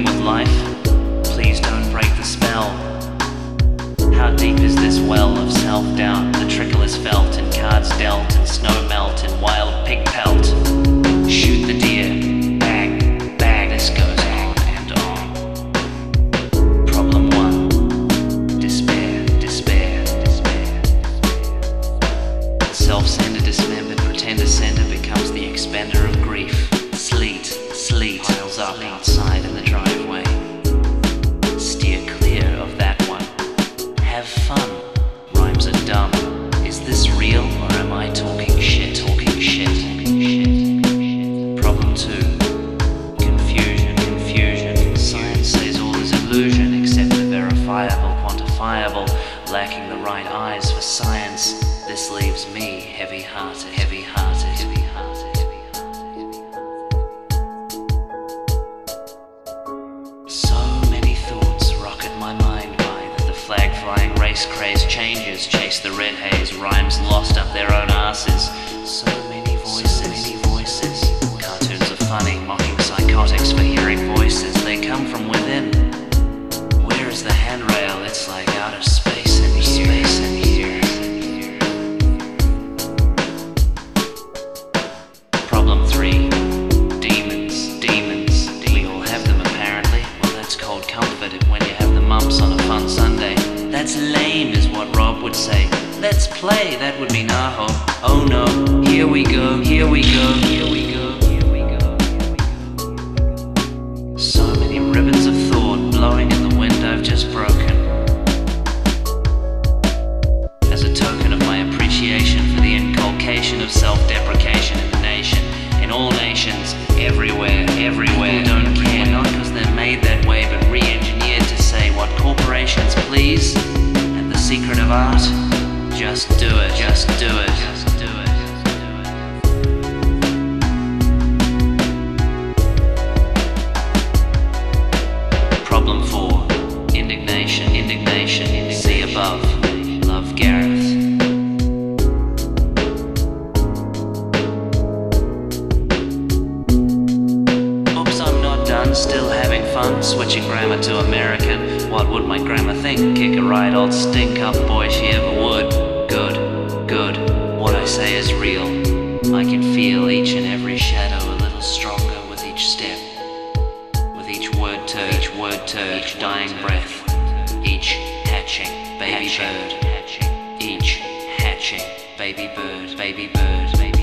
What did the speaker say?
with life? Please don't break the spell. How deep is this well of self-doubt? The trickle is felt in cards dealt, in snow melt, in wild pig pelt. Shoot the deer, bang, bang, this goes on and on. Problem one, despair, despair, despair. The self-centered dismembered pretender sender becomes the expender of grief. Sleet, sleet piles up outside in the driveway. Steer clear of that one. Have fun. Rhymes are dumb. Is this real or am I talking shit? Talking shit. Problem two. Confusion, confusion. Science says all is illusion except the verifiable, quantifiable. Lacking the right eyes for science. This leaves me heavy-hearted, heavy-hearted, heavy-hearted. So many thoughts rocket my mind by that the flag-flying race craze changes, chase the red haze, rhymes lost up their own asses. So many voices, cartoons are funny, mocking psychotics for hearing voices. They come from within. Where is the handrail? It's like outer space in here. Problem three. Demons. We all have them apparently. Well, that's cold comfort when you have the mumps on a fun Sunday. That's lame is what Rob would say. Let's play, that would be Naho. Oh no, here we go, here we go, here we go, here we go. So many ribbons of thought blowing in the wind I've just broken. As a token of my appreciation for the inculcation of self-deprecation in the nation, in all nations, everywhere, everywhere. People don't care, not because they're made that way, but re-engineered to say what corporations please. And the secret of art, just do it, just do it, just do it. Problem four, indignation, see above, love Gareth. Still having fun, switching grammar to American. What would my grammar think? Kick a right old stink up boy if she ever would. Good, what I say is real. I can feel each and every shadow a little stronger with each step, with each word turn, each dying breath, each hatching baby bird, each hatching baby bird, baby bird, baby